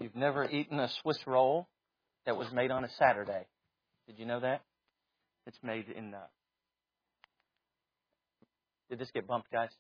You've never eaten a Swiss roll that was made on a Saturday. Did you know that? It's made in... Did this get bumped, guys?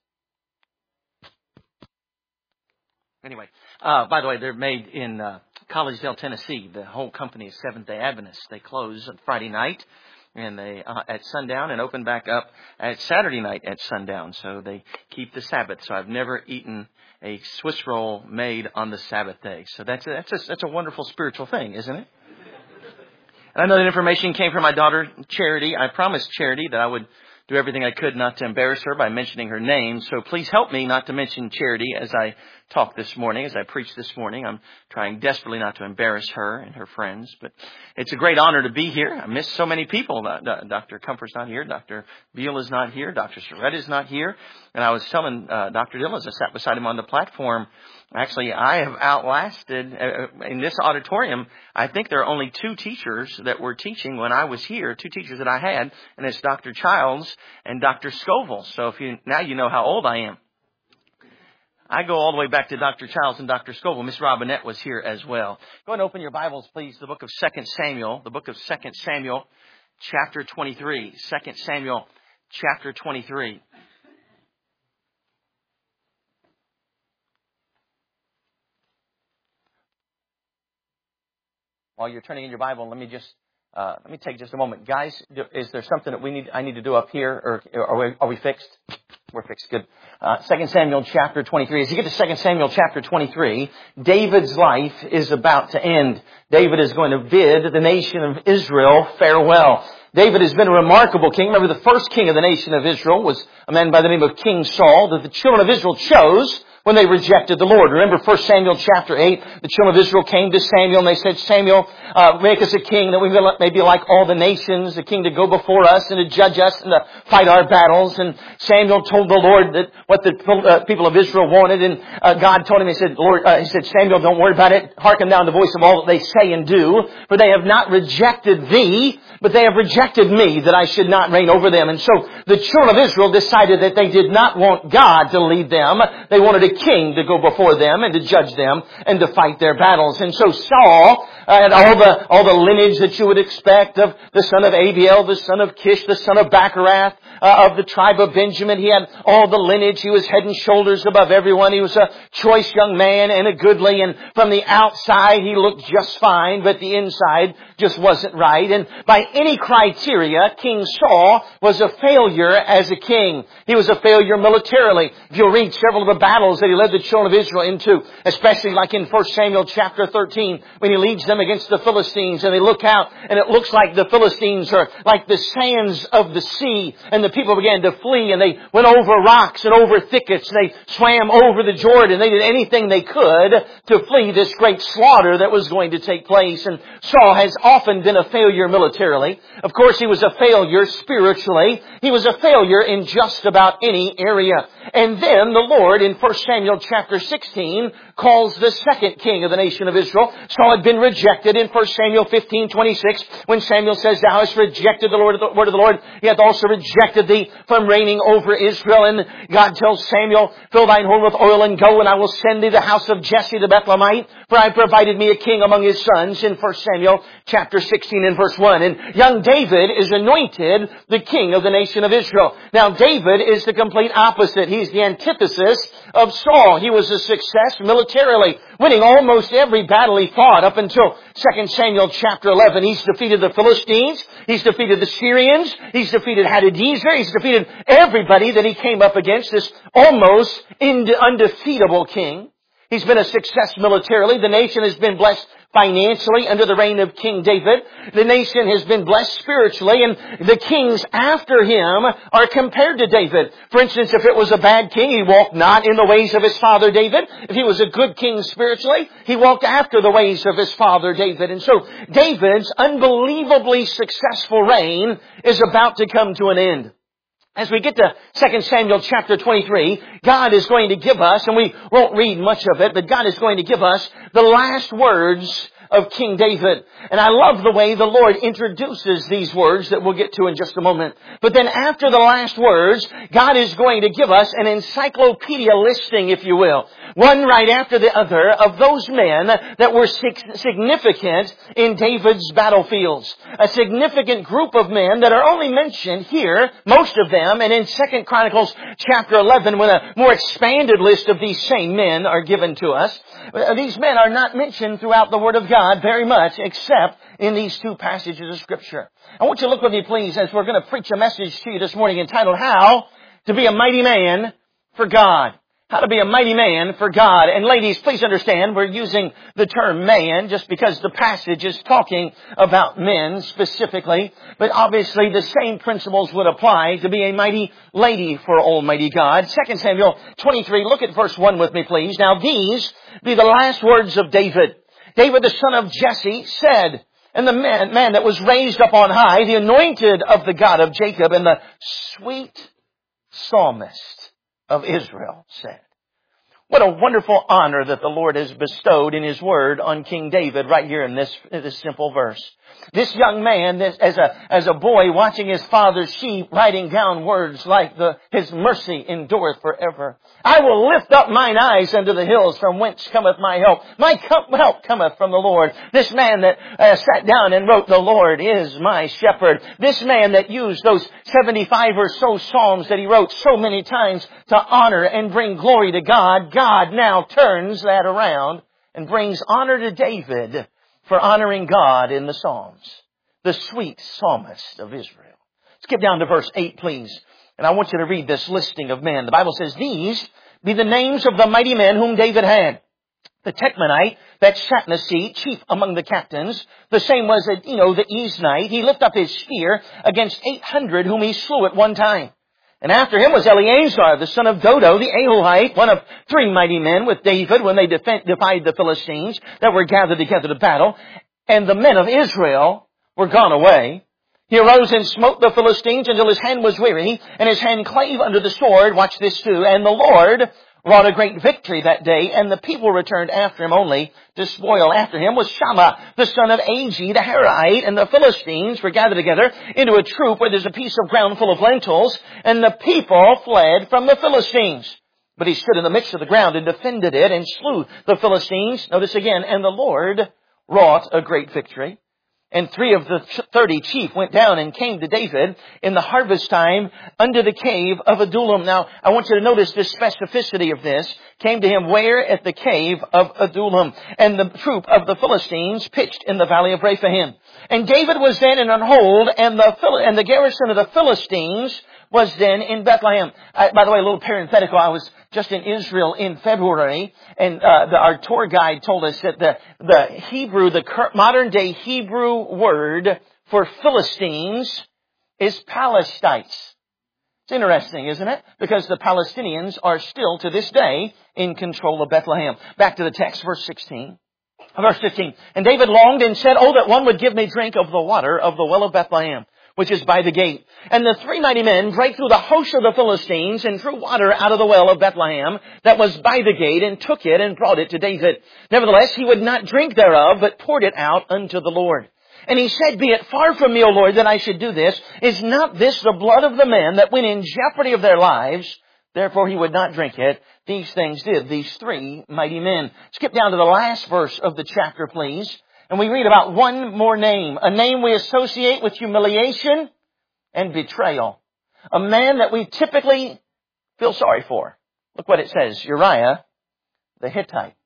Anyway, by the way, they're made in Collegedale, Tennessee. The whole company is Seventh-day Adventist. They close on Friday night and they at sundown and open back up at Saturday night at sundown. So they keep the Sabbath. So I've never eaten a Swiss roll made on the Sabbath day. So that's a wonderful spiritual thing, isn't it? And I know that information came from my daughter, Charity. I promised Charity that I would do everything I could not to embarrass her by mentioning her name. So please help me not to mention Charity as I talk this morning, as I preach this morning. I'm trying desperately not to embarrass her and her friends. But it's a great honor to be here. I miss so many people. Dr. Comfort's not here. Dr. Beal is not here. Dr. Surrett is not here. And I was telling Dr. Dillon as I sat beside him on the platform, actually, I have outlasted, in this auditorium, I think there are only two teachers that were teaching when I was here, two teachers that I had, and it's Dr. Childs and Dr. Scoville. So now you know how old I am. I go all the way back to Dr. Childs and Dr. Scoville. Miss Robinette was here as well. Go ahead and open your Bibles, please, the book of 2 Samuel, the book of 2 Samuel, chapter 23. 2 Samuel, chapter 23. While you're turning in your Bible, let me take just a moment. Guys, is there something that I need to do up here, or are we fixed? We're fixed. Good. 2 Samuel chapter 23. As you get to 2 Samuel chapter 23, David's life is about to end. David is going to bid the nation of Israel farewell. David has been a remarkable king. Remember, the first king of the nation of Israel was a man by the name of King Saul that the children of Israel chose when they rejected the Lord. Remember 1 Samuel chapter 8, the children of Israel came to Samuel and they said, Samuel, make us a king that we may be like all the nations, a king to go before us and to judge us and to fight our battles. And Samuel told the Lord that what the people of Israel wanted. And God told him, he said, Samuel, don't worry about it. Hearken down the voice of all that they say and do. For they have not rejected thee, but they have rejected me, that I should not reign over them. And so the children of Israel decided that they did not want God to lead them. They wanted a king to go before them and to judge them and to fight their battles. And so Saul had all the lineage that you would expect of the son of Abiel, the son of Kish, the son of Bacharath, of the tribe of Benjamin. He had all the lineage. He was head and shoulders above everyone. He was a choice young man and a goodly. And from the outside, he looked just fine, but the inside just wasn't right. And by any criteria, King Saul was a failure as a king. He was a failure militarily. If you'll read several of the battles that he led the children of Israel into, especially like in 1 Samuel chapter 13, when he leads them against the Philistines, and they look out, and it looks like the Philistines are like the sands of the sea, and the people began to flee, and they went over rocks and over thickets, and they swam over the Jordan. They did anything they could to flee this great slaughter that was going to take place. And Saul has often been a failure militarily. Of course, he was a failure spiritually. He was a failure in just about any area. And then the Lord, in 1 Samuel chapter 16, calls the second king of the nation of Israel. Saul had been rejected in 1 Samuel 15:26, when Samuel says, Thou hast rejected the word of the Lord. He hath also rejected thee from reigning over Israel. And God tells Samuel, Fill thine horn with oil and go, and I will send thee the house of Jesse the Bethlehemite, for I provided me a king among his sons, in 1 Samuel chapter 16 and verse 1. And young David is anointed the king of the nation of Israel. Now David is the complete opposite. He's the antithesis of Saul. He was a success militarily, winning almost every battle he fought up until 2 Samuel chapter 11. He's defeated the Philistines. He's defeated the Syrians. He's defeated Hadadezer. He's defeated everybody that he came up against, this almost undefeatable king. He's been a success militarily. The nation has been blessed financially under the reign of King David. The nation has been blessed spiritually, and the kings after him are compared to David. For instance, if it was a bad king, he walked not in the ways of his father David. If he was a good king spiritually, he walked after the ways of his father David. And so David's unbelievably successful reign is about to come to an end. As we get to 2 Samuel chapter 23, God is going to give us, and we won't read much of it, but God is going to give us the last words of King David. And I love the way the Lord introduces these words that we'll get to in just a moment. But then after the last words, God is going to give us an encyclopedia listing, if you will. one right after the other, of those men that were significant in David's battlefields. A significant group of men that are only mentioned here, most of them, and in 2 Chronicles chapter 11, when a more expanded list of these same men are given to us. These men are not mentioned throughout the Word of God very much, except in these two passages of Scripture. I want you to look with me, please, as we're going to preach a message to you this morning entitled, How to Be a Mighty Man for God. How to be a mighty man for God. And ladies, please understand, we're using the term man just because the passage is talking about men specifically. But obviously the same principles would apply to be a mighty lady for Almighty God. 2 Samuel 23, look at verse 1 with me, please. Now these be the last words of David. David, the son of Jesse, said, and the man that was raised up on high, the anointed of the God of Jacob, and the sweet psalmist of Israel said. What a wonderful honor that the Lord has bestowed in His Word on King David right here in this simple verse. This young man, as a boy watching his father's sheep, writing down words like His mercy endureth forever. I will lift up mine eyes unto the hills from whence cometh my help. My help cometh from the Lord. This man that sat down and wrote, the Lord is my shepherd. This man that used those 75 or so psalms that he wrote so many times to honor and bring glory to God. God now turns that around and brings honor to David for honoring God in the Psalms. The sweet psalmist of Israel. Skip down to verse 8, please. And I want you to read this listing of men. The Bible says, these be the names of the mighty men whom David had. The Techmanite that sat in the seat, chief among the captains. The same was, the Eznite. He lifted up his spear against 800 whom he slew at one time. And after him was Eleazar, the son of Dodo, the Ahohite, one of 3 mighty men with David when they defied the Philistines that were gathered together to battle. And the men of Israel were gone away. He arose and smote the Philistines until his hand was weary, and his hand clave under the sword. Watch this too. And the Lord wrought a great victory that day, and the people returned after him only to spoil. After him was Shammah, the son of Agi, the Harite, and the Philistines were gathered together into a troop where there's a piece of ground full of lentils, and the people fled from the Philistines. But he stood in the midst of the ground and defended it and slew the Philistines. Notice again, and the Lord wrought a great victory. And 3 of the 30 chief went down and came to David in the harvest time under the cave of Adullam. Now, I want you to notice the specificity of this. Came to him where? At the cave of Adullam. And the troop of the Philistines pitched in the valley of Rephaim. And David was then in an hold, and the garrison of the Philistines was then in Bethlehem. By the way, a little parenthetical. I was just in Israel in February, and our tour guide told us that the Hebrew, the modern day Hebrew word for Philistines is Palestites. It's interesting, isn't it? Because the Palestinians are still to this day in control of Bethlehem. Back to the text, verse 15. And David longed and said, oh, that one would give me drink of the water of the well of Bethlehem, which is by the gate. And the 3 mighty men brake through the host of the Philistines and drew water out of the well of Bethlehem that was by the gate, and took it and brought it to David. Nevertheless, he would not drink thereof, but poured it out unto the Lord. And he said, be it far from me, O Lord, that I should do this. Is not this the blood of the men that went in jeopardy of their lives? Therefore he would not drink it. These things did these 3 mighty men. Skip down to the last verse of the chapter, please. And we read about one more name. A name we associate with humiliation and betrayal. A man that we typically feel sorry for. Look what it says. Uriah the Hittite.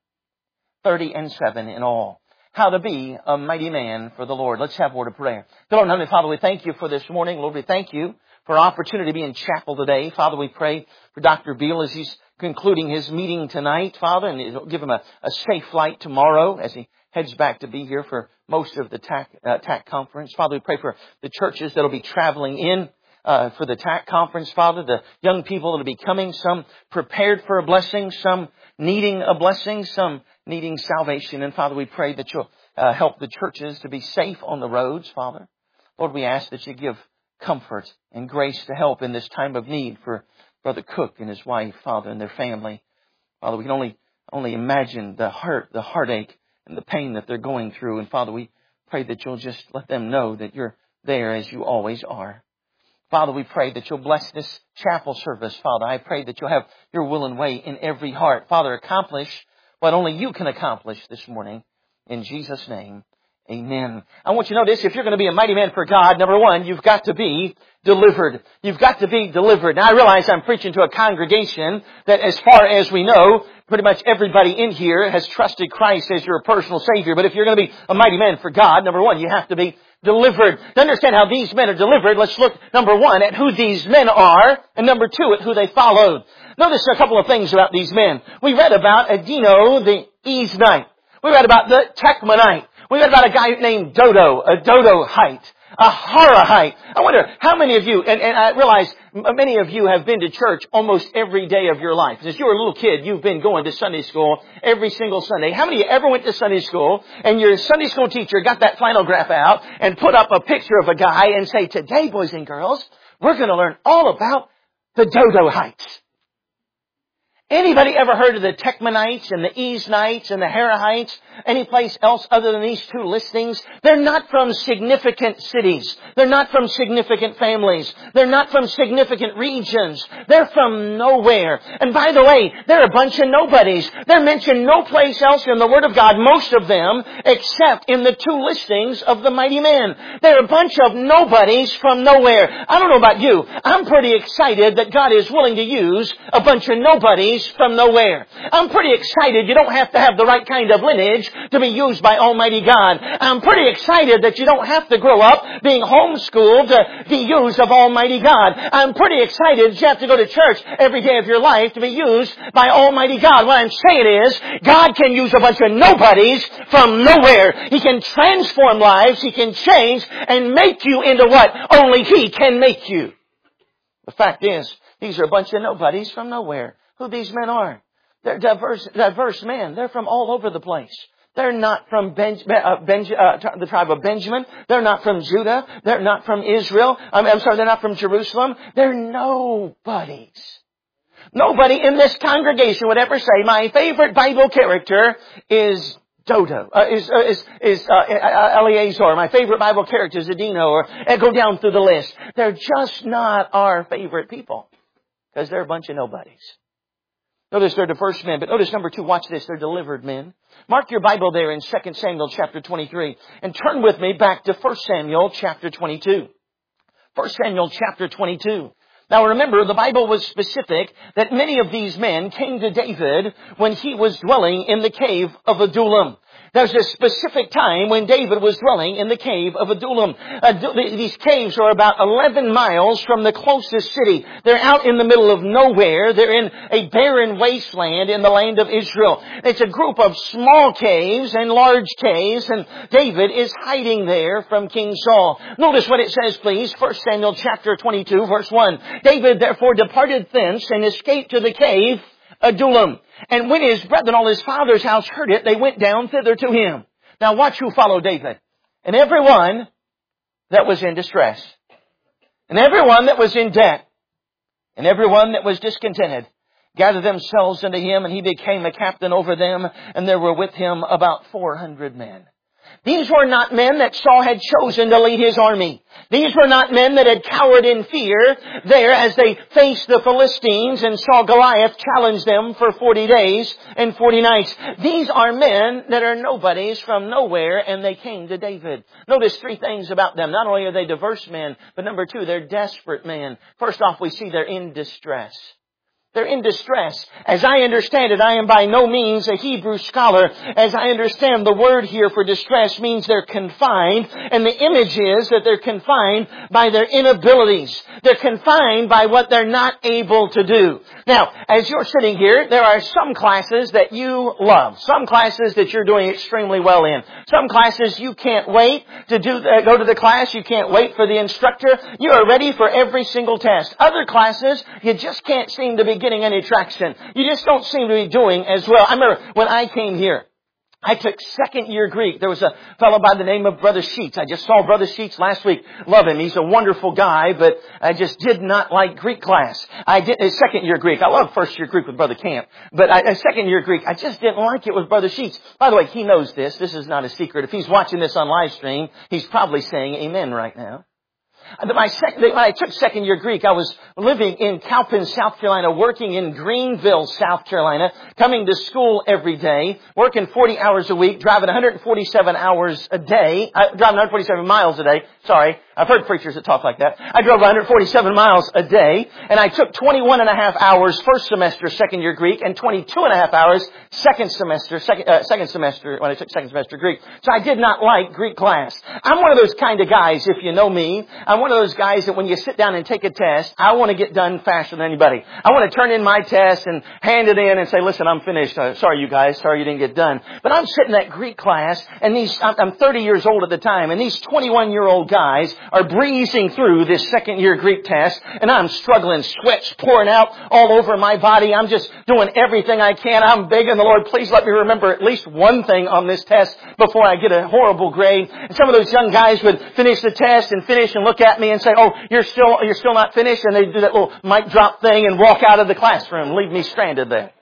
30-7 in all. How to be a mighty man for the Lord. Let's have a word of prayer. Lord, Heavenly Father, we thank you for this morning. Lord, we thank you for our opportunity to be in chapel today. Father, we pray for Dr. Beal as he's concluding his meeting tonight, Father, and give him a safe flight tomorrow as he heads back to be here for most of the TAC conference. Father, we pray for the churches that will be traveling in for the TAC conference, Father, the young people that will be coming, some prepared for a blessing, some needing a blessing, some needing salvation. And Father, we pray that you'll help the churches to be safe on the roads, Father. Lord, we ask that you give comfort and grace to help in this time of need for Brother Cook and his wife, Father, and their family. Father, we can only imagine the heartache, and the pain that they're going through. And Father, we pray that you'll just let them know that you're there as you always are. Father, we pray that you'll bless this chapel service, Father. I pray that you'll have your will and way in every heart. Father, accomplish what only you can accomplish this morning. In Jesus' name, amen. I want you to know this. If you're going to be a mighty man for God, number one, you've got to be delivered. You've got to be delivered. Now, I realize I'm preaching to a congregation that, as far as we know, pretty much everybody in here has trusted Christ as your personal Savior. But if you're going to be a mighty man for God, number one, you have to be delivered. To understand how these men are delivered, let's look, number one, at who these men are, and number two, at who they followed. Notice a couple of things about these men. We read about Adino the Eznite. We read about the Techmanite. We read about a guy named Dodo, a Dodohite, a Harahite. I wonder how many of you, and I realize many of you have been to church almost every day of your life. As you were a little kid, you've been going to Sunday school every single Sunday. How many of you ever went to Sunday school and your Sunday school teacher got that flannel graph out and put up a picture of a guy and say, today, boys and girls, we're going to learn all about the Dodohites. Anybody ever heard of the Techmanites and the Eznites and the Harahites? Any place else other than these two listings? They're not from significant cities. They're not from significant families. They're not from significant regions. They're from nowhere. And by the way, they're a bunch of nobodies. They're mentioned no place else in the Word of God, most of them, except in the two listings of the mighty men. They're a bunch of nobodies from nowhere. I don't know about you. I'm pretty excited that God is willing to use a bunch of nobodies from nowhere. I'm pretty excited you don't have to have the right kind of lineage to be used by Almighty God. I'm pretty excited that you don't have to grow up being homeschooled to be used of Almighty God. I'm pretty excited that you have to go to church every day of your life to be used by Almighty God. What I'm saying is, God can use a bunch of nobodies from nowhere. He can transform lives. He can change and make you into what only He can make you. The fact is, these are a bunch of nobodies from nowhere. Who these men are? They're diverse men. They're from all over the place. They're not from the tribe of Benjamin. They're not from Judah. They're not from Israel. They're not from Jerusalem. They're nobodies. Nobody in this congregation would ever say, my favorite Bible character is Dodo, Eleazar. My favorite Bible character is Adino, or go down through the list. They're just not our favorite people because they're a bunch of nobodies. Notice they're diverse men, but notice number two, watch this, they're delivered men. Mark your Bible there in 2 Samuel chapter 23 and turn with me back to 1 Samuel chapter 22. 1 Samuel chapter 22. Now remember, the Bible was specific that many of these men came to David when he was dwelling in the cave of Adullam. There's a specific time when David was dwelling in the cave of Adullam. These caves are about 11 miles from the closest city. They're out in the middle of nowhere. They're in a barren wasteland in the land of Israel. It's a group of small caves and large caves, and David is hiding there from King Saul. Notice what it says, please. 1 Samuel chapter 22, verse 1. David therefore departed thence and escaped to the cave Adullam. And when his brethren, all his father's house, heard it, they went down thither to him. Now watch who followed David. And everyone that was in distress. And everyone that was in debt. And everyone that was discontented gathered themselves unto him, and he became a captain over them. And there were with him about 400 men. These were not men that Saul had chosen to lead his army. These were not men that had cowered in fear there as they faced the Philistines and saw Goliath challenge them for 40 days and 40 nights. These are men that are nobodies from nowhere, and they came to David. Notice three things about them. Not only are they diverse men, but number two, they're desperate men. First off, we see they're in distress. They're in distress. As I understand it, I am by no means a Hebrew scholar. As I understand, the word here for distress means they're confined. And the image is that they're confined by their inabilities. They're confined by what they're not able to do. Now, as you're sitting here, there are some classes that you love. Some classes that you're doing extremely well in. Some classes you can't wait to go to the class. You can't wait for the instructor. You are ready for every single test. Other classes, you just can't seem to be getting any traction. You just don't seem to be doing as well. I remember when I came here, I took second year Greek. There was a fellow by the name of Brother Sheets. I just saw Brother Sheets last week. Love him. He's a wonderful guy, but I just did not like Greek class. I did a second year Greek. I love first year Greek with Brother Camp, but a second year Greek, I just didn't like it with Brother Sheets. By the way, he knows this. This is not a secret. If he's watching this on live stream, he's probably saying amen right now. When I took second year Greek, I was living in Cowpens, South Carolina, working in Greenville, South Carolina, coming to school every day, working 40 hours a week, driving 147 hours a day, driving 147 miles a day. Sorry, I've heard preachers that talk like that. I drove 147 miles a day, and I took 21 and a half hours first semester, second year Greek, and 22 and a half hours second semester when I took second semester Greek. So I did not like Greek class. I'm one of those kind of guys, if you know me, I'm one of those guys that when you sit down and take a test, I want to get done faster than anybody. I want to turn in my test and hand it in and say, listen, I'm finished. Sorry, you guys. Sorry you didn't get done. But I'm sitting in that Greek class, and I'm 30 years old at the time, and these 21-year-old guys are breezing through this second-year Greek test, and I'm struggling, sweat's pouring out all over my body. I'm just doing everything I can. I'm begging the Lord, please let me remember at least one thing on this test before I get a horrible grade. And some of those young guys would finish the test and finish and look at me and say, oh, you're still not finished? And they do that little mic drop thing and walk out of the classroom, leave me stranded there.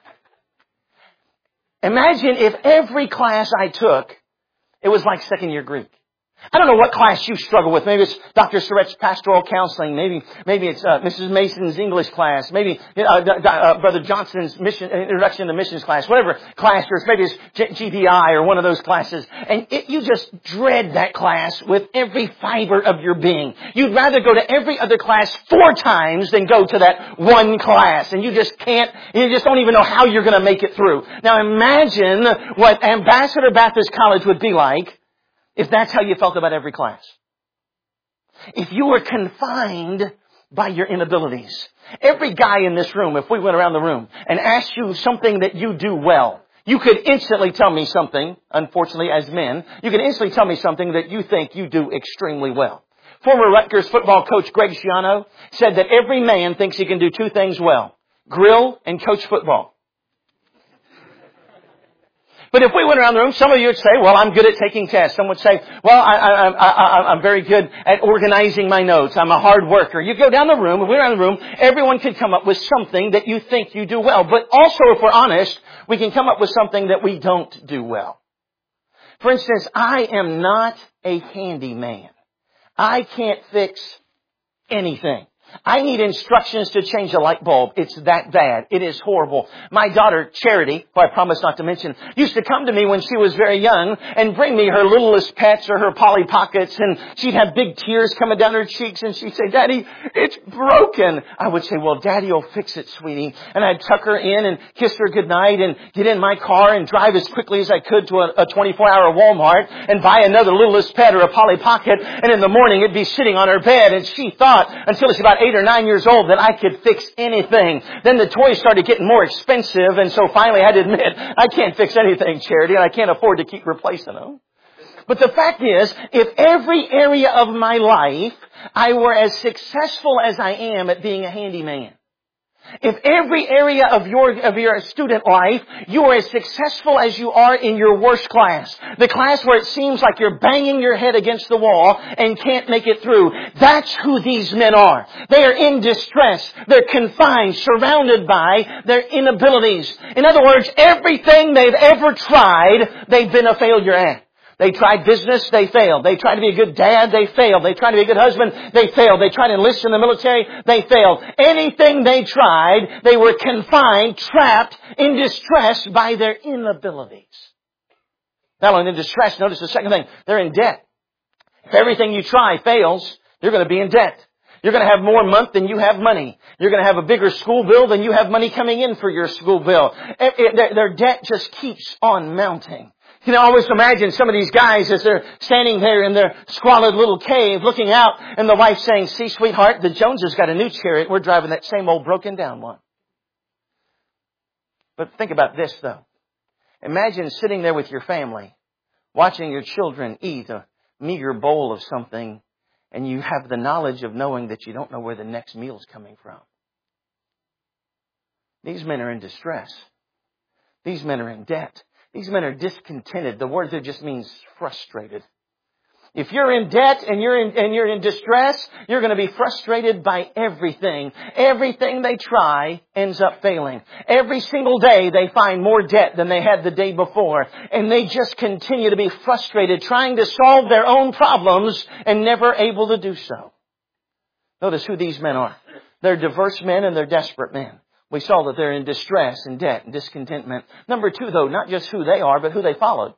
Imagine if every class I took, it was like second year Greek. I don't know what class you struggle with. Maybe it's Dr. Surratt's pastoral counseling. Maybe it's Mrs. Mason's English class. Maybe Brother Johnson's introduction to missions class. Whatever class yours. Maybe it's GPI or one of those classes. And you just dread that class with every fiber of your being. You'd rather go to every other class 4 times than go to that one class. And you just don't even know how you're going to make it through. Now imagine what Ambassador Baptist College would be like if that's how you felt about every class. If you were confined by your inabilities. Every guy in this room, if we went around the room and asked you something that you do well, you could instantly tell me something, unfortunately as men, you could instantly tell me something that you think you do extremely well. Former Rutgers football coach Greg Schiano said that every man thinks he can do 2 things well: grill and coach football. But if we went around the room, some of you would say, well, I'm good at taking tests. Some would say, well, I'm very good at organizing my notes. I'm a hard worker. You go down the room, and we're around the room, everyone could come up with something that you think you do well. But also, if we're honest, we can come up with something that we don't do well. For instance, I am not a handyman. I can't fix anything. I need instructions to change a light bulb. It's that bad. It is horrible. My daughter, Charity, who I promised not to mention, used to come to me when she was very young and bring me her littlest pets or her Polly Pockets, and she'd have big tears coming down her cheeks, and she'd say, Daddy, it's broken. I would say, well, Daddy will fix it, sweetie. And I'd tuck her in and kiss her goodnight and get in my car and drive as quickly as I could to a 24-hour Walmart and buy another littlest pet or a Polly Pocket, and in the morning it'd be sitting on her bed, and she thought, until she's about 8 or 9 years old, that I could fix anything. Then the toys started getting more expensive, and so finally I had to admit, I can't fix anything, Charity, and I can't afford to keep replacing them. But the fact is, if every area of my life I were as successful as I am at being a handyman, if every area of your student life, you are as successful as you are in your worst class, the class where it seems like you're banging your head against the wall and can't make it through, that's who these men are. They are in distress. They're confined, surrounded by their inabilities. In other words, everything they've ever tried, they've been a failure at. They tried business, they failed. They tried to be a good dad, they failed. They tried to be a good husband, they failed. They tried to enlist in the military, they failed. Anything they tried, they were confined, trapped, in distress by their inabilities. Not only in distress, notice the second thing, they're in debt. If everything you try fails, you're going to be in debt. You're going to have more month than you have money. You're going to have a bigger school bill than you have money coming in for your school bill. Their debt just keeps on mounting. You can always imagine some of these guys as they're standing there in their squalid little cave looking out, and the wife saying, see, sweetheart, the Joneses got a new chariot. We're driving that same old broken down one. But think about this, though. Imagine sitting there with your family, watching your children eat a meager bowl of something, and you have the knowledge of knowing that you don't know where the next meal's coming from. These men are in distress. These men are in debt. These men are discontented. The word there just means frustrated. If you're in debt and you're in distress, you're going to be frustrated by everything. Everything they try ends up failing. Every single day they find more debt than they had the day before. And they just continue to be frustrated, trying to solve their own problems and never able to do so. Notice who these men are. They're diverse men and they're desperate men. We saw that they're in distress and debt and discontentment. Number two, though, not just who they are, but who they followed.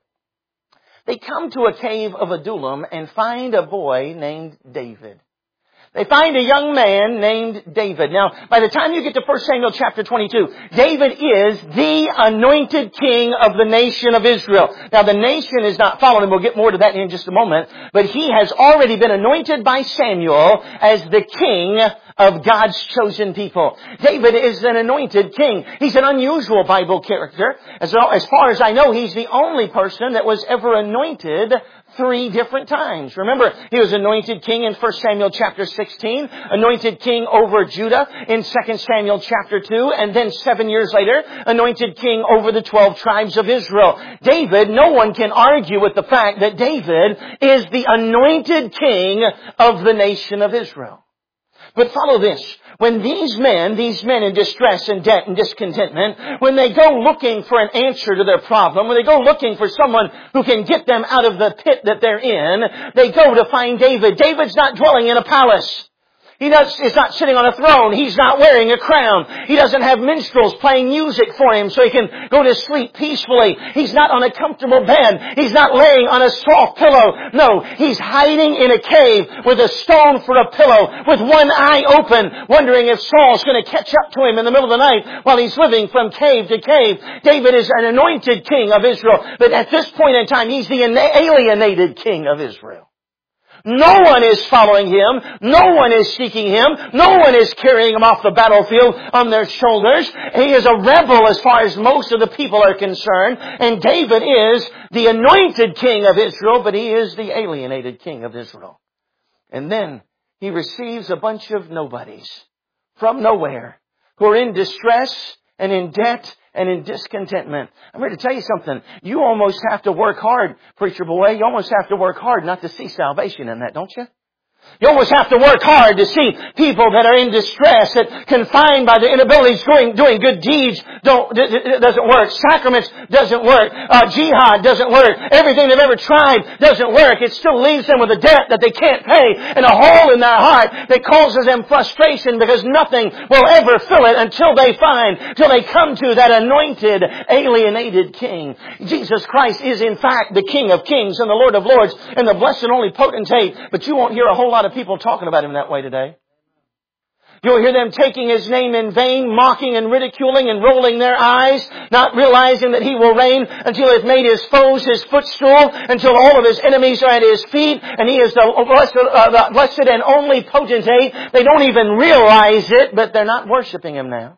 They come to a cave of Adullam and find a boy named David. They find a young man named David. Now, by the time you get to 1 Samuel chapter 22, David is the anointed king of the nation of Israel. Now, the nation is not following him. We'll get more to that in just a moment. But he has already been anointed by Samuel as the king of God's chosen people. David is an anointed king. He's an unusual Bible character. As far as I know, he's the only person that was ever anointed 3 different times. Remember, he was anointed king in 1 Samuel chapter 16, anointed king over Judah in 2 Samuel chapter 2, and then 7 years later, anointed king over the 12 tribes of Israel. David, no one can argue with the fact that David is the anointed king of the nation of Israel. But follow this. When these men in distress and debt and discontentment, when they go looking for an answer to their problem, when they go looking for someone who can get them out of the pit that they're in, they go to find David. David's not dwelling in a palace. He's not sitting on a throne. He's not wearing a crown. He doesn't have minstrels playing music for him so he can go to sleep peacefully. He's not on a comfortable bed. He's not laying on a soft pillow. No, he's hiding in a cave with a stone for a pillow, with one eye open, wondering if Saul's going to catch up to him in the middle of the night while he's living from cave to cave. David is an anointed king of Israel, but at this point in time, he's the alienated king of Israel. No one is following him. No one is seeking him. No one is carrying him off the battlefield on their shoulders. He is a rebel as far as most of the people are concerned. And David is the anointed king of Israel, but he is the alienated king of Israel. And then he receives a bunch of nobodies from nowhere who are in distress and in debt and in discontentment. I'm here to tell you something. You almost have to work hard, preacher boy. You almost have to work hard not to see salvation in that, don't you? You almost have to work hard to see people that are in distress, that confined by their inabilities doing good deeds doesn't work. Sacraments doesn't work. Jihad doesn't work. Everything they've ever tried doesn't work. It still leaves them with a debt that they can't pay and a hole in their heart that causes them frustration because nothing will ever fill it until they come to that anointed, alienated King. Jesus Christ is in fact the King of Kings and the Lord of Lords and the blessed and only potentate, but you won't hear a whole lot of people talking about him that way today. You'll hear them taking his name in vain, mocking and ridiculing and rolling their eyes, not realizing that he will reign until he has made his foes his footstool, until all of his enemies are at his feet, and he is the blessed and only potentate. They don't even realize it, but they're not worshiping him now.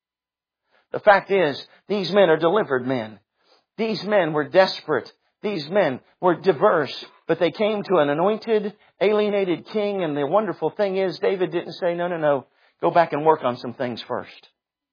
The fact is, these men are delivered men. These men were desperate. These men were diverse, but they came to an anointed, alienated king, and the wonderful thing is, David didn't say, no, go back and work on some things first.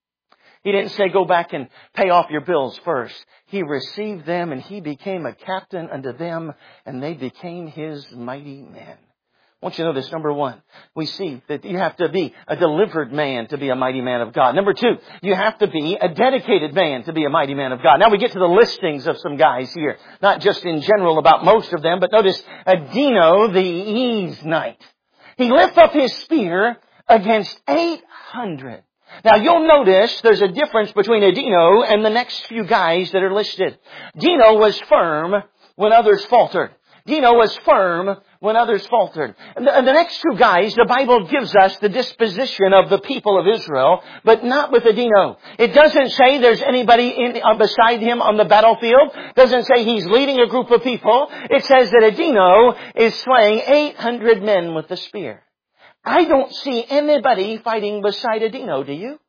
He didn't say, go back and pay off your bills first. He received them, and he became a captain unto them, and they became his mighty men. I want you to know this. Number one, we see that you have to be a delivered man to be a mighty man of God. Number two, you have to be a dedicated man to be a mighty man of God. Now we get to the listings of some guys here. Not just in general about most of them, but notice Adino the Eznite. He lifted up his spear against 800. Now you'll notice there's a difference between Adino and the next few guys that are listed. Adino was firm when others faltered. Dino was firm when others faltered. And the next two guys, the Bible gives us the disposition of the people of Israel, but not with Adino. It doesn't say there's anybody beside him on the battlefield. It doesn't say he's leading a group of people. It says that Adino is slaying 800 men with the spear. I don't see anybody fighting beside Adino, do you?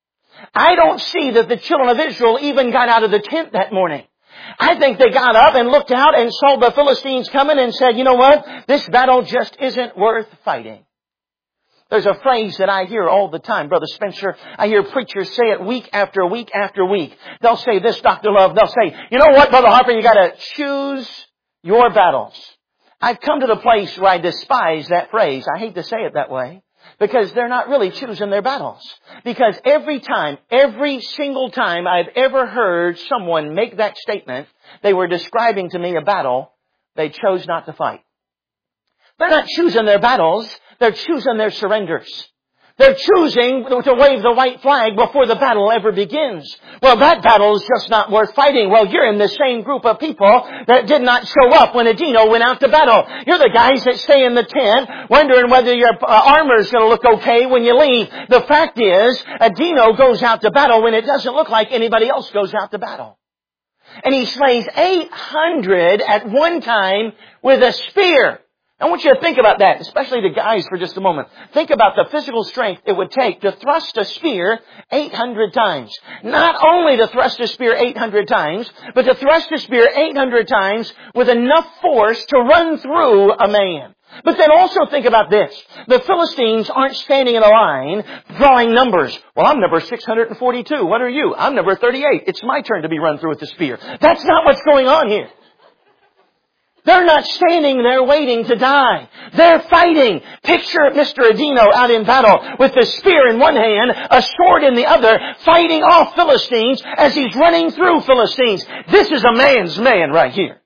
I don't see that the children of Israel even got out of the tent that morning. I think they got up and looked out and saw the Philistines coming and said, you know what? This battle just isn't worth fighting. There's a phrase that I hear all the time, Brother Spencer. I hear preachers say it week after week after week. They'll say this, Dr. Love. They'll say, you know what, Brother Harper? You got to choose your battles. I've come to the place where I despise that phrase. I hate to say it that way. Because they're not really choosing their battles. Because every single time I've ever heard someone make that statement, they were describing to me a battle they chose not to fight. They're not choosing their battles. They're choosing their surrenders. They're choosing to wave the white flag before the battle ever begins. Well, that battle is just not worth fighting. Well, you're in the same group of people that did not show up when Adino went out to battle. You're the guys that stay in the tent wondering whether your armor is going to look okay when you leave. The fact is, Adino goes out to battle when it doesn't look like anybody else goes out to battle. And he slays 800 at one time with a spear. I want you to think about that, especially the guys for just a moment. Think about the physical strength it would take to thrust a spear 800 times. Not only to thrust a spear 800 times, but to thrust a spear 800 times with enough force to run through a man. But then also think about this. The Philistines aren't standing in a line drawing numbers. Well, I'm number 642. What are you? I'm number 38. It's my turn to be run through with the spear. That's not what's going on here. They're not standing there waiting to die. They're fighting. Picture Mr. Adino out in battle with the spear in one hand, a sword in the other, fighting off Philistines as he's running through Philistines. This is a man's man right here.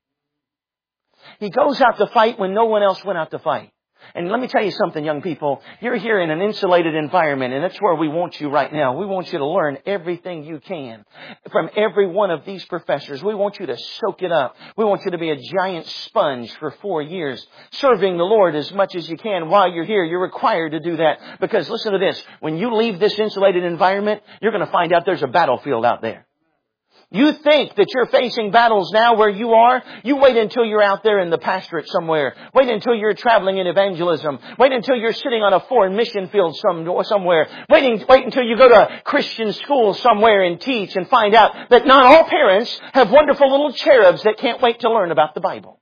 He goes out to fight when no one else went out to fight. And let me tell you something, young people. You're here in an insulated environment, and that's where we want you right now. We want you to learn everything you can from every one of these professors. We want you to soak it up. We want you to be a giant sponge for 4 years, serving the Lord as much as you can while you're here. You're required to do that. Because listen to this. When you leave this insulated environment, you're going to find out there's a battlefield out there. You think that you're facing battles now where you are? You wait until you're out there in the pastorate somewhere. Wait until you're traveling in evangelism. Wait until you're sitting on a foreign mission field somewhere. Wait until you go to Christian school somewhere and teach and find out that not all parents have wonderful little cherubs that can't wait to learn about the Bible.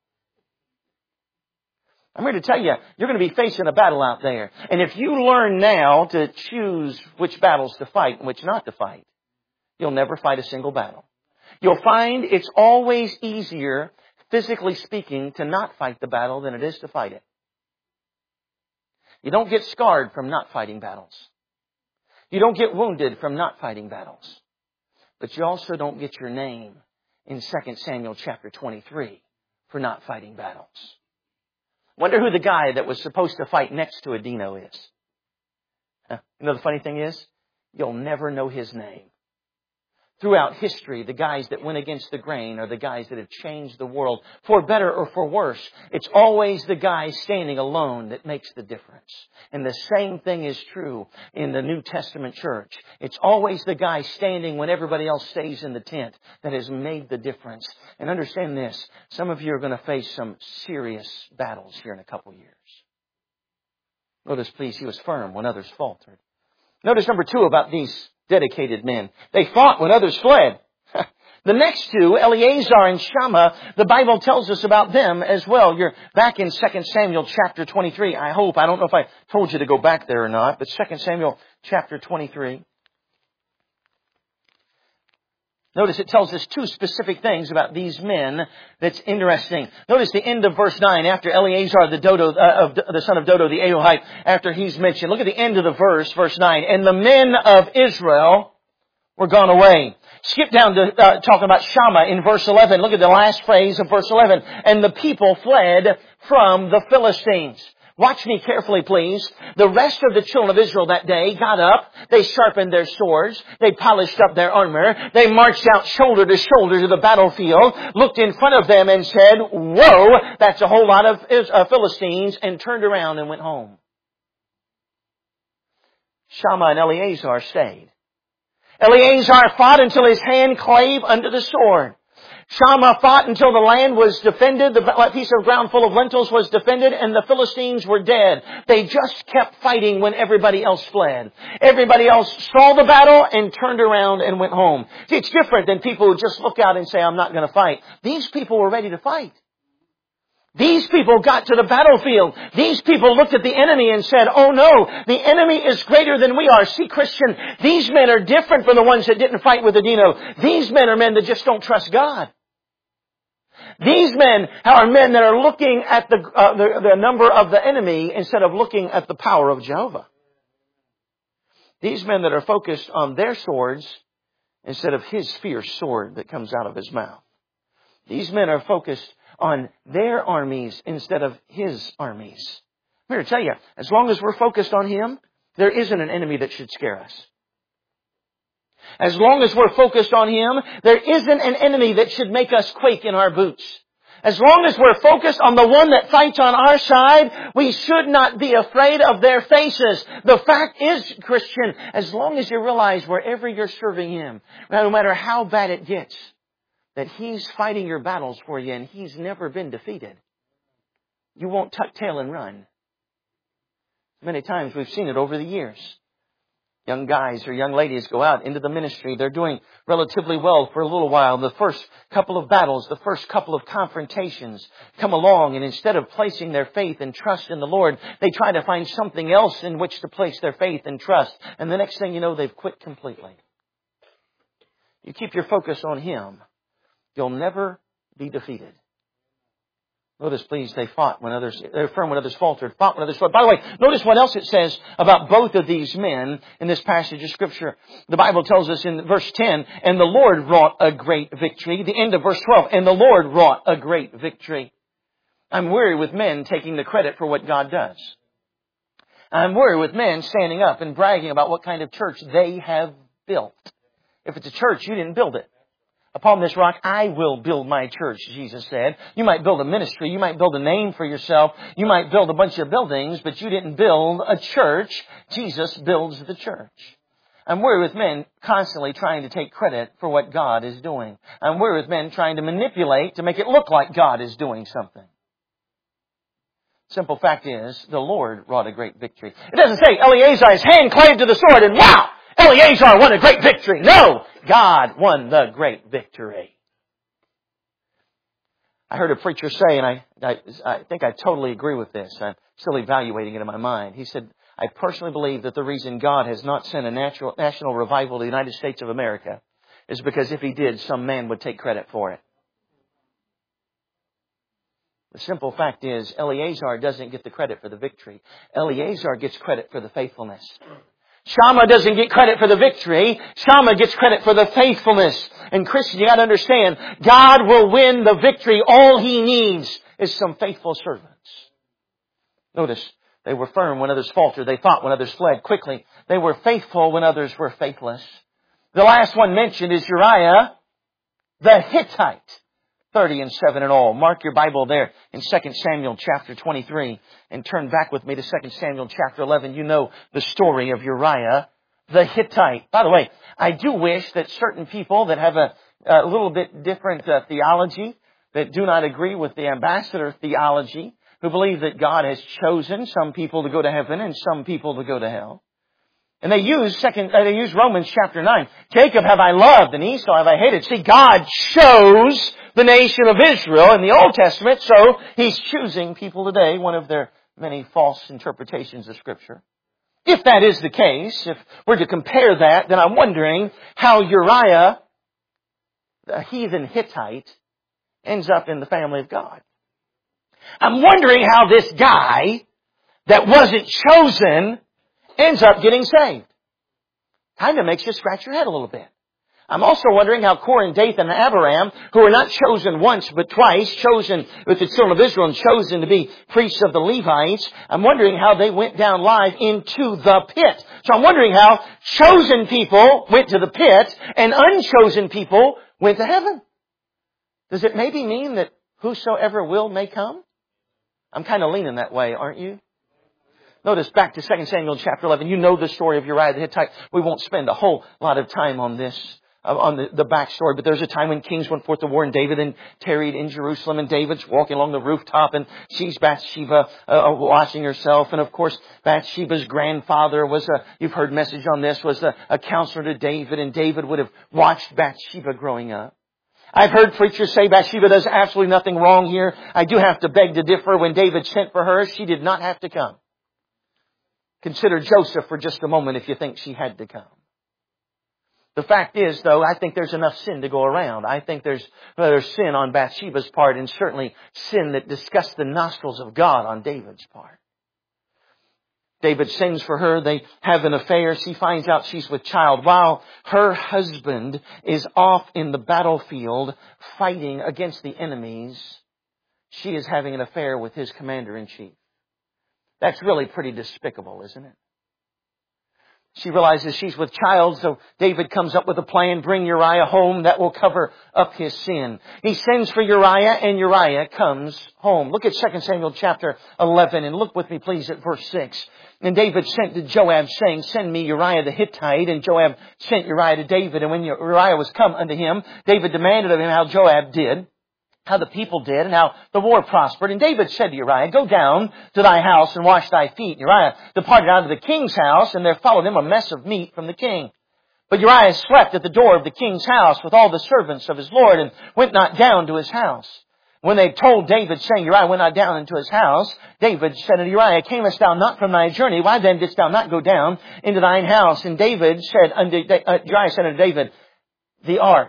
I'm here to tell you, you're going to be facing a battle out there. And if you learn now to choose which battles to fight and which not to fight, you'll never fight a single battle. You'll find it's always easier, physically speaking, to not fight the battle than it is to fight it. You don't get scarred from not fighting battles. You don't get wounded from not fighting battles. But you also don't get your name in 2 Samuel chapter 23 for not fighting battles. Wonder who the guy that was supposed to fight next to Adino is. You know the funny thing is? You'll never know his name. Throughout history, the guys that went against the grain are the guys that have changed the world for better or for worse. It's always the guy standing alone that makes the difference. And the same thing is true in the New Testament church. It's always the guy standing when everybody else stays in the tent that has made the difference. And understand this, some of you are going to face some serious battles here in a couple years. Notice, please, he was firm when others faltered. Notice number 2 about these dedicated men. They fought when others fled. The next two, Eleazar and Shammah, the Bible tells us about them as well. You're back in 2 Samuel chapter 23. I hope. I don't know if I told you to go back there or not, but 2 Samuel chapter 23. Notice it tells us 2 specific things about these men that's interesting. Notice the end of verse 9, after Eleazar, the son of Dodo, the Ahohite, after he's mentioned. Look at the end of the verse 9. And the men of Israel were gone away. Skip down to talking about Shammah in verse 11. Look at the last phrase of verse 11. And the people fled from the Philistines. Watch me carefully, please. The rest of the children of Israel that day got up. They sharpened their swords. They polished up their armor. They marched out shoulder to shoulder to the battlefield, looked in front of them and said, "Whoa, that's a whole lot of Philistines," and turned around and went home. Shammah and Eleazar stayed. Eleazar fought until his hand clave under the sword. Shammah fought until the land was defended, the piece of ground full of lentils was defended, and the Philistines were dead. They just kept fighting when everybody else fled. Everybody else saw the battle and turned around and went home. See, it's different than people who just look out and say, "I'm not going to fight." These people were ready to fight. These people got to the battlefield. These people looked at the enemy and said, "Oh no, the enemy is greater than we are." See, Christian, these men are different from the ones that didn't fight with Adino. These men are men that just don't trust God. These men are men that are looking at the number of the enemy instead of looking at the power of Jehovah. These men that are focused on their swords instead of his fierce sword that comes out of his mouth. These men are focused on their armies instead of his armies. I'm here to tell you, as long as we're focused on Him, there isn't an enemy that should scare us. As long as we're focused on Him, there isn't an enemy that should make us quake in our boots. As long as we're focused on the one that fights on our side, we should not be afraid of their faces. The fact is, Christian, as long as you realize wherever you're serving Him, no matter how bad it gets, that He's fighting your battles for you and He's never been defeated, you won't tuck tail and run. Many times we've seen it over the years. Young guys or young ladies go out into the ministry. They're doing relatively well for a little while. The first couple of battles, the first couple of confrontations come along, and instead of placing their faith and trust in the Lord, they try to find something else in which to place their faith and trust. And the next thing you know, they've quit completely. You keep your focus on Him, you'll never be defeated. Notice, please, they fought when others, they're firm when others faltered, fought when others fought. By the way, notice what else it says about both of these men in this passage of Scripture. The Bible tells us in verse 10, and the Lord wrought a great victory. The end of verse 12, and the Lord wrought a great victory. I'm weary with men taking the credit for what God does. I'm weary with men standing up and bragging about what kind of church they have built. If it's a church, you didn't build it. Upon this rock, I will build my church, Jesus said. You might build a ministry. You might build a name for yourself. You might build a bunch of buildings, but you didn't build a church. Jesus builds the church. I'm weary with men constantly trying to take credit for what God is doing. I'm weary with men trying to manipulate to make it look like God is doing something. Simple fact is, the Lord wrought a great victory. It doesn't say Eleazar's hand clave to the sword and wow! Eleazar won a great victory. No! God won the great victory. I heard a preacher say, and I think I totally agree with this. I'm still evaluating it in my mind. He said, I personally believe that the reason God has not sent a national revival to the United States of America is because if He did, some man would take credit for it. The simple fact is, Eleazar doesn't get the credit for the victory. Eleazar gets credit for the faithfulness. Shammah doesn't get credit for the victory. Shammah gets credit for the faithfulness. And Christian, you got to understand, God will win the victory. All He needs is some faithful servants. Notice, they were firm when others faltered. They fought when others fled quickly. They were faithful when others were faithless. The last one mentioned is Uriah the Hittite. 30 and 7 in all. Mark your Bible there in 2 Samuel chapter 23 and turn back with me to 2 Samuel chapter 11. You know the story of Uriah the Hittite. By the way, I do wish that certain people that have a little bit different theology, that do not agree with the ambassador theology, who believe that God has chosen some people to go to heaven and some people to go to hell. And they use Romans chapter 9. Jacob have I loved and Esau have I hated. See, God chose the nation of Israel in the Old Testament, so He's choosing people today, one of their many false interpretations of Scripture. If that is the case, if we're to compare that, then I'm wondering how Uriah, the heathen Hittite, ends up in the family of God. I'm wondering how this guy that wasn't chosen ends up getting saved. Kind of makes you scratch your head a little bit. I'm also wondering how Korah and Dathan and Abiram, who were not chosen once but twice, chosen with the children of Israel and chosen to be priests of the Levites, I'm wondering how they went down live into the pit. So I'm wondering how chosen people went to the pit and unchosen people went to heaven. Does it maybe mean that whosoever will may come? I'm kind of leaning that way, aren't you? Notice back to 2 Samuel chapter 11. You know the story of Uriah the Hittite. We won't spend a whole lot of time on this, on the backstory. But there's a time when kings went forth to war and David and tarried in Jerusalem. And David's walking along the rooftop and sees Bathsheba washing herself. And of course, Bathsheba's grandfather was you've heard message on this, was a counselor to David. And David would have watched Bathsheba growing up. I've heard preachers say Bathsheba does absolutely nothing wrong here. I do have to beg to differ. When David sent for her, she did not have to come. Consider Joseph for just a moment if you think she had to come. The fact is, though, I think there's enough sin to go around. I think there's sin on Bathsheba's part and certainly sin that disgusts the nostrils of God on David's part. David sends for her. They have an affair. She finds out she's with child while her husband is off in the battlefield fighting against the enemies. She is having an affair with his commander-in-chief. That's really pretty despicable, isn't it? She realizes she's with child, so David comes up with a plan, bring Uriah home, that will cover up his sin. He sends for Uriah, and Uriah comes home. Look at 2 Samuel chapter 11, and look with me please at verse 6. And David sent to Joab, saying, Send me Uriah the Hittite. And Joab sent Uriah to David, and when Uriah was come unto him, David demanded of him how Joab did, how the people did, and how the war prospered. And David said to Uriah, Go down to thy house and wash thy feet. And Uriah departed out of the king's house, and there followed him a mess of meat from the king. But Uriah slept at the door of the king's house with all the servants of his lord, and went not down to his house. When they told David, saying, Uriah went not down into his house, David said unto Uriah, Camest thou not from thy journey? Why then didst thou not go down into thine house? And Uriah said unto David, The ark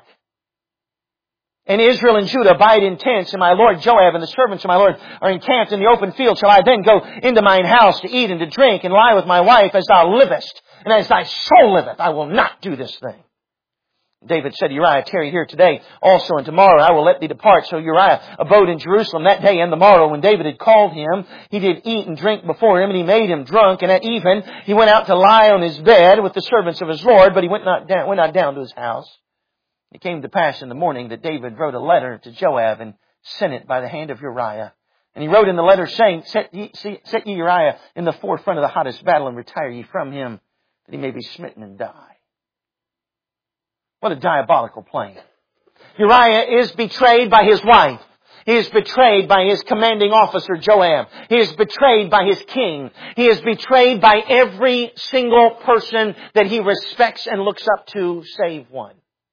and Israel and Judah abide in tents, and my lord Joab and the servants of my lord are encamped in the open field. Shall I then go into mine house to eat and to drink and lie with my wife as thou livest? And as thy soul liveth, I will not do this thing. David said to Uriah, Tarry here today also, and tomorrow I will let thee depart. So Uriah abode in Jerusalem that day and the morrow. When David had called him, he did eat and drink before him, and he made him drunk. And at even he went out to lie on his bed with the servants of his lord, but he went not down to his house. It came to pass in the morning that David wrote a letter to Joab and sent it by the hand of Uriah. And he wrote in the letter, saying, Set ye Uriah in the forefront of the hottest battle, and retire ye from him, that he may be smitten and die. What a diabolical plan. Uriah is betrayed by his wife. He is betrayed by his commanding officer, Joab. He is betrayed by his king. He is betrayed by every single person that he respects and looks up to, save one.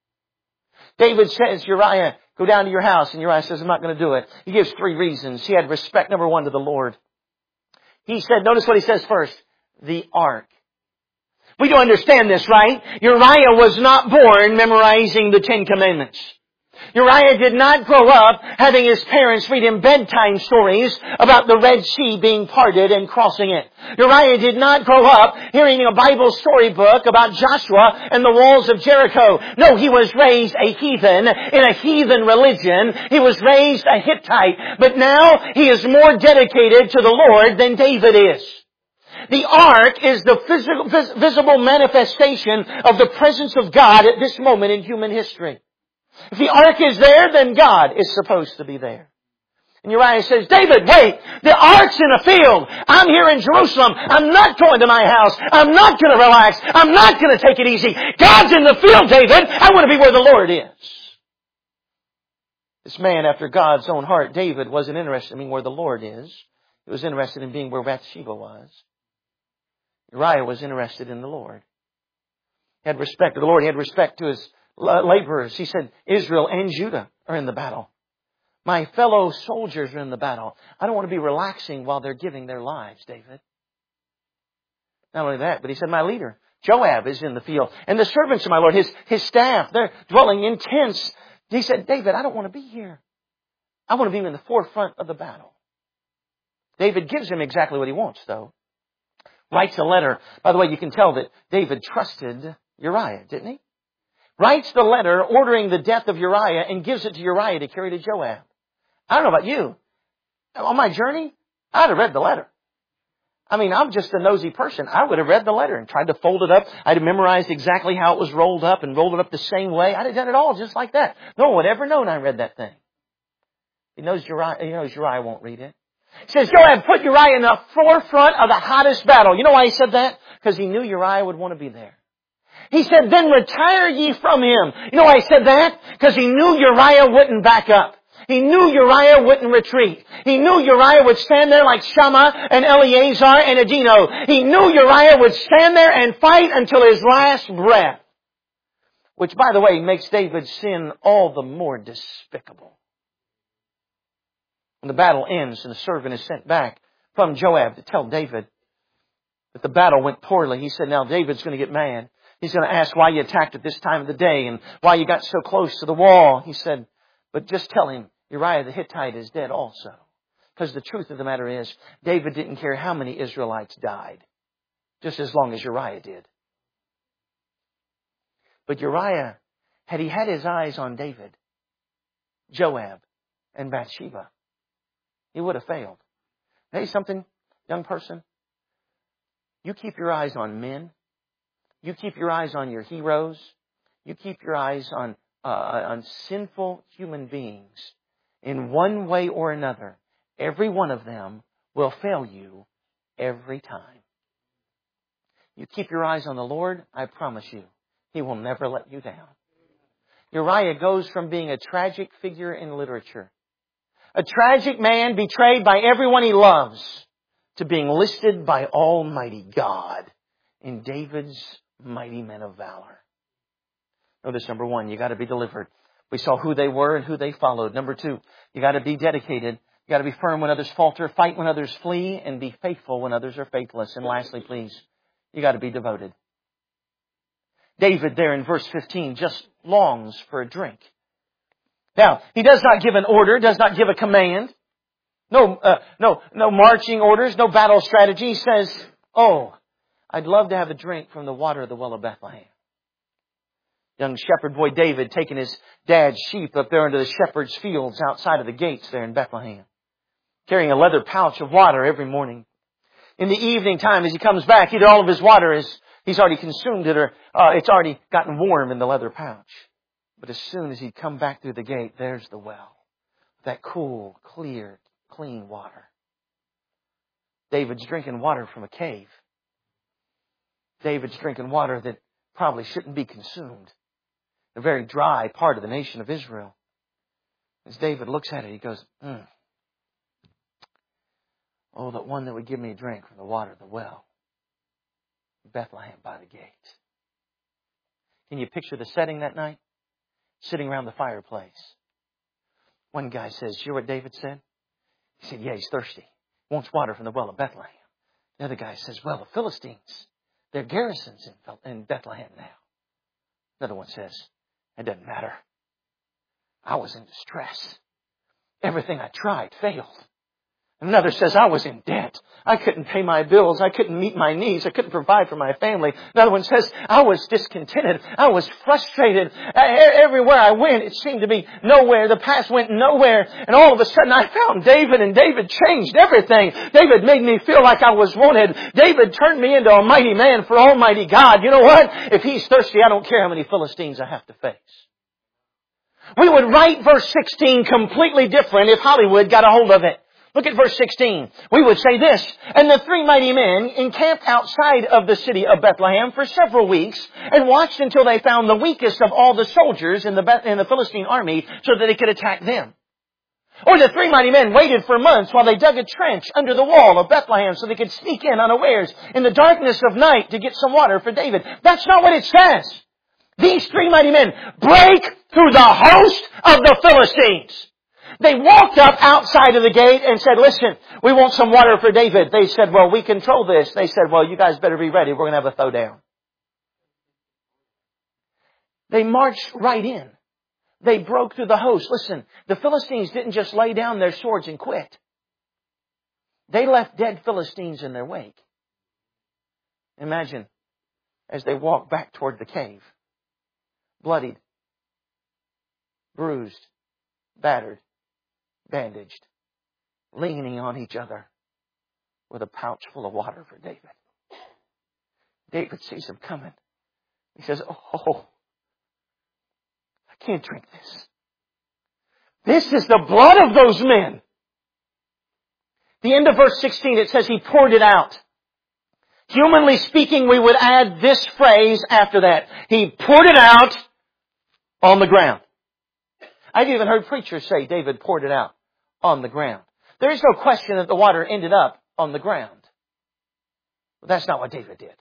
David says, Uriah, go down to your house. And Uriah says, I'm not going to do it. He gives 3 reasons. He had respect, number 1, to the Lord. He said, notice what he says first, the ark. We do understand this, right? Uriah was not born memorizing the 10 Commandments. Uriah did not grow up having his parents read him bedtime stories about the Red Sea being parted and crossing it. Uriah did not grow up hearing a Bible storybook about Joshua and the walls of Jericho. No, he was raised a heathen in a heathen religion. He was raised a Hittite. But now he is more dedicated to the Lord than David is. The ark is the visible manifestation of the presence of God at this moment in human history. If the ark is there, then God is supposed to be there. And Uriah says, David, wait, the ark's in a field. I'm here in Jerusalem. I'm not going to my house. I'm not going to relax. I'm not going to take it easy. God's in the field, David. I want to be where the Lord is. This man after God's own heart, David, wasn't interested in being where the Lord is. He was interested in being where Bathsheba was. Uriah was interested in the Lord. He had respect to the Lord. He had respect to his laborers. He said, Israel and Judah are in the battle. My fellow soldiers are in the battle. I don't want to be relaxing while they're giving their lives, David. Not only that, but he said, my leader, Joab, is in the field. And the servants of my Lord, his staff, they're dwelling in tents. He said, David, I don't want to be here. I want to be in the forefront of the battle. David gives him exactly what he wants, though. Writes a letter. By the way, you can tell that David trusted Uriah, didn't he? Writes the letter ordering the death of Uriah and gives it to Uriah to carry to Joab. I don't know about you. On my journey, I'd have read the letter. I mean, I'm just a nosy person. I would have read the letter and tried to fold it up. I'd have memorized exactly how it was rolled up and rolled it up the same way. I'd have done it all just like that. No one would ever known I read that thing. He knows Uriah won't read it. He says, Joab, put Uriah in the forefront of the hottest battle. You know why he said that? Because he knew Uriah would want to be there. He said, then retire ye from him. You know why he said that? Because he knew Uriah wouldn't back up. He knew Uriah wouldn't retreat. He knew Uriah would stand there like Shammah and Eleazar and Adino. He knew Uriah would stand there and fight until his last breath. Which, by the way, makes David's sin all the more despicable. When the battle ends and the servant is sent back from Joab to tell David that the battle went poorly, he said, now David's going to get mad. He's going to ask why you attacked at this time of the day and why you got so close to the wall. He said, but just tell him Uriah the Hittite is dead also. Because the truth of the matter is, David didn't care how many Israelites died, just as long as Uriah did. But Uriah, had he had his eyes on David, Joab, and Bathsheba, he would have failed. Hey, something, Young person, you keep your eyes on men. You keep your eyes on your heroes. You keep your eyes on sinful human beings. In one way or another, every one of them will fail you every time. You keep your eyes on the Lord, I promise you, He will never let you down. Uriah goes from being a tragic figure in literature, a tragic man betrayed by everyone he loves, to being listed by Almighty God in David's mighty men of valor. Notice number one, you got to be delivered. We saw who they were and who they followed. Number two, you got to be dedicated. You got to be firm when others falter, fight when others flee, and be faithful when others are faithless. And lastly, please, you got to be devoted. David there in verse 15 just longs for a drink. Now, he does not give an order, does not give a command. No marching orders, no battle strategy. He says, "Oh, I'd love to have a drink from the water of the well of Bethlehem." Young shepherd boy David taking his dad's sheep up there into the shepherd's fields outside of the gates there in Bethlehem, carrying a leather pouch of water every morning. In the evening time, as he comes back, either all of his water he's already consumed it, or it's already gotten warm in the leather pouch. But as soon as he'd come back through the gate, there's the well. That cool, clear, clean water. David's drinking water from a cave. David's drinking water that probably shouldn't be consumed. A very dry part of the nation of Israel. As David looks at it, he goes, "Oh, that one that would give me a drink from the water of the well. Bethlehem by the gate." Can you picture the setting that night? Sitting around the fireplace. One guy says, "You hear what David said?" He said, "Yeah, he's thirsty. Wants water from the well of Bethlehem." The other guy says, "Well, the Philistines, they're garrisons in Bethlehem now." Another one says, "It doesn't matter. I was in distress. Everything I tried failed." Another says, "I was in debt. I couldn't pay my bills. I couldn't meet my needs. I couldn't provide for my family." Another one says, "I was discontented. I was frustrated. Everywhere I went, it seemed to be nowhere. The path went nowhere. And all of a sudden I found David, and David changed everything. David made me feel like I was wanted. David turned me into a mighty man for Almighty God. You know what? If he's thirsty, I don't care how many Philistines I have to face." We would write verse 16 completely different if Hollywood got a hold of it. Look at verse 16. We would say this: "And the three mighty men encamped outside of the city of Bethlehem for several weeks and watched until they found the weakest of all the soldiers in the Philistine army so that they could attack them." Or the three mighty men waited for months while they dug a trench under the wall of Bethlehem so they could sneak in unawares in the darkness of night to get some water for David. That's not what it says. These three mighty men break through the host of the Philistines. They walked up outside of the gate and said, "Listen, we want some water for David." They said, "Well, we control this." They said, "Well, you guys better be ready. We're going to have a throwdown." They marched right in. They broke through the host. Listen, the Philistines didn't just lay down their swords and quit. They left dead Philistines in their wake. Imagine as they walked back toward the cave, bloodied, bruised, battered, bandaged, leaning on each other with a pouch full of water for David. David sees them coming. He says, "Oh, I can't drink this. This is the blood of those men." The end of verse 16, it says he poured it out. Humanly speaking, we would add this phrase after that. He poured it out on the ground. I've even heard preachers say David poured it out on the ground. There is no question that the water ended up on the ground. But that's not what David did.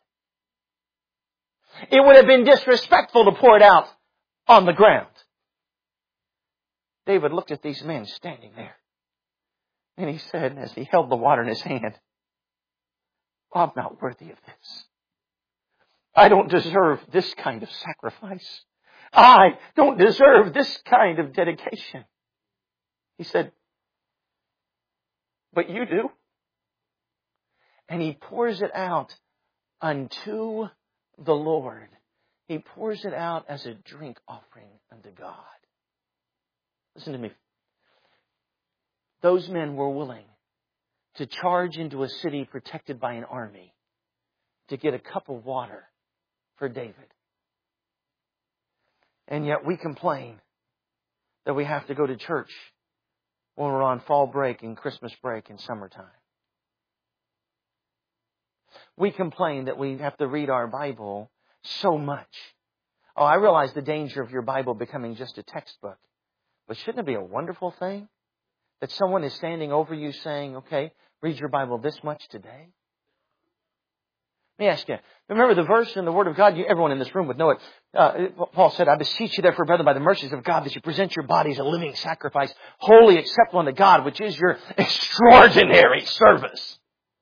It would have been disrespectful to pour it out on the ground. David looked at these men standing there. And he said, as he held the water in his hand, "I'm not worthy of this. I don't deserve this kind of sacrifice. I don't deserve this kind of dedication." He said, "But you do." And he pours it out unto the Lord. He pours it out as a drink offering unto God. Listen to me. Those men were willing to charge into a city protected by an army to get a cup of water for David. And yet we complain that we have to go to church when we're on fall break and Christmas break and summertime. We complain that we have to read our Bible so much. Oh, I realize the danger of your Bible becoming just a textbook. But shouldn't it be a wonderful thing that someone is standing over you saying, okay, read your Bible this much today? Let me ask you, remember the verse in the Word of God? Everyone in this room would know it. Paul said, I beseech you therefore, brethren, by the mercies of God, that you present your bodies a living sacrifice, wholly acceptable unto God, which is your extraordinary service.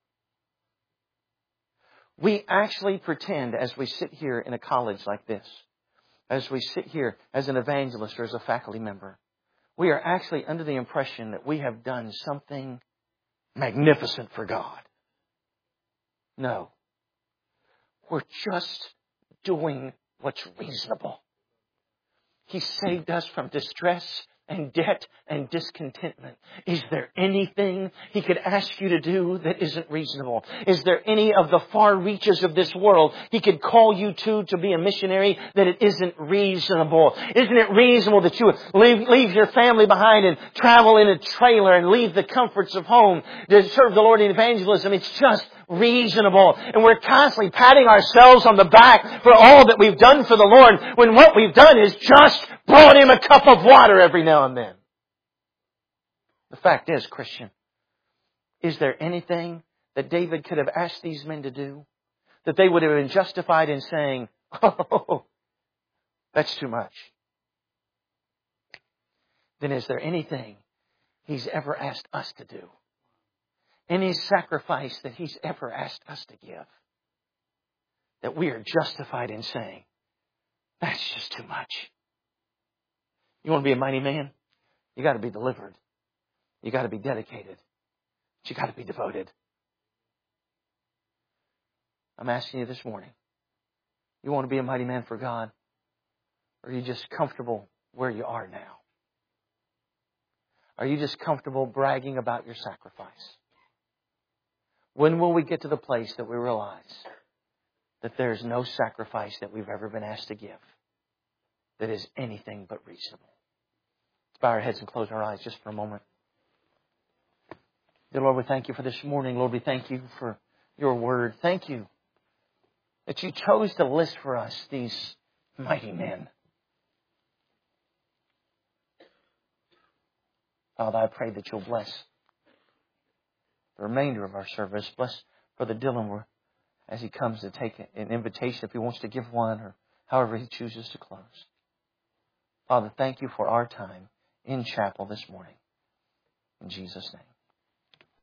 We actually pretend, as we sit here in a college like this, as we sit here as an evangelist or as a faculty member, we are actually under the impression that we have done something magnificent for God. No. We're just doing what's reasonable. He saved us from distress and debt and discontentment. Is there anything He could ask you to do that isn't reasonable? Is there any of the far reaches of this world He could call you to be a missionary that it isn't reasonable? Isn't it reasonable that you would leave your family behind and travel in a trailer and leave the comforts of home to serve the Lord in evangelism? It's just reasonable. And we're constantly patting ourselves on the back for all that we've done for the Lord, when what we've done is just brought Him a cup of water every now and then. The fact is, Christian, is there anything that David could have asked these men to do that they would have been justified in saying, oh, that's too much? Then is there anything He's ever asked us to do? Any sacrifice that He's ever asked us to give that we are justified in saying, that's just too much? You want to be a mighty man? You got to be delivered. You got to be dedicated. But you got to be devoted. I'm asking you this morning, you want to be a mighty man for God? Or are you just comfortable where you are now? Are you just comfortable bragging about your sacrifice? When will we get to the place that we realize that there's no sacrifice that we've ever been asked to give that is anything but reasonable? Let's bow our heads and close our eyes just for a moment. Dear Lord, we thank You for this morning. Lord, we thank You for Your Word. Thank You that You chose to list for us these mighty men. Father, I pray that You'll bless the remainder of our service. Bless Brother Dylan as he comes to take an invitation, if he wants to give one, or however he chooses to close. Father, thank You for our time in chapel this morning. In Jesus' name.